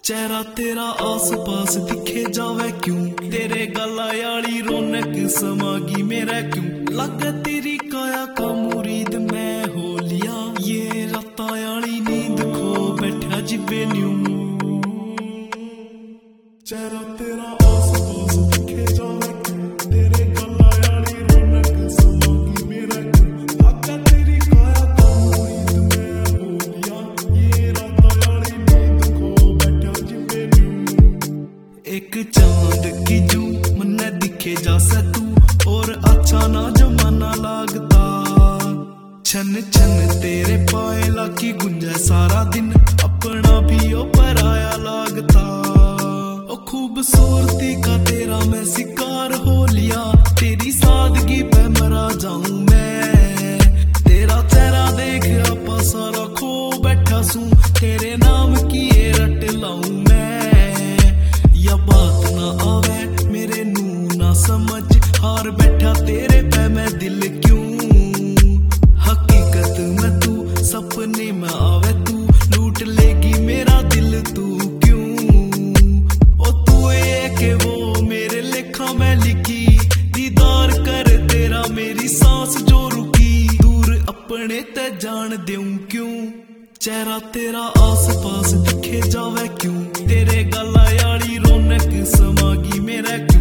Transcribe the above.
चेहरा तेरा आस पास दिखे जावे क्यों, तेरे गला याली रौनक समागी मेरा क्यों। लगे तेरी काया का मुरीद मैं हो लिया, ये राता याली नींद खो बैठा जिबे न्यू। चेहरा तेरा आस पास दिखे जावे क्यों, तेरे गला याली रौनक समागी मेरा क्यों। लगे तेरी काया का मुरीद मैं हो लिया, ये राता याली नींद खो बैठा जिबे न्यू। एक चांद की जू मन्ने दिखे जा तू, और अच्छा ना जमाना लागता। छन छन तेरे पाए लाकी गुंजे सारा दिन, अपना भी ओ पराया लागता। ओ खूबसूरती का तेरा मैं शिकार हो लिया, तेरी सादगी पे मरा जाऊं मैं। तेरा चेहरा देख आपा सारा खो बैठा सू, तेरे नाम की ये रट लाऊं मैं। या बात ना आवे मेरे नू ना समझ, हार बैठा तेरे पे मैं दिल क्यों। हकीकत में तू सपने में आवे तू, लूट लेगी मेरा दिल तू क्यों। ओ तू ये के वो मेरे लेखा में लिखी, दीदार कर तेरा मेरी सांस जो रुकी। दूर अपने ते जान देऊं क्यों, चेहरा तेरा आस पास दिखे जावे क्यों, तेरे गला याली रौनक समागी मेरा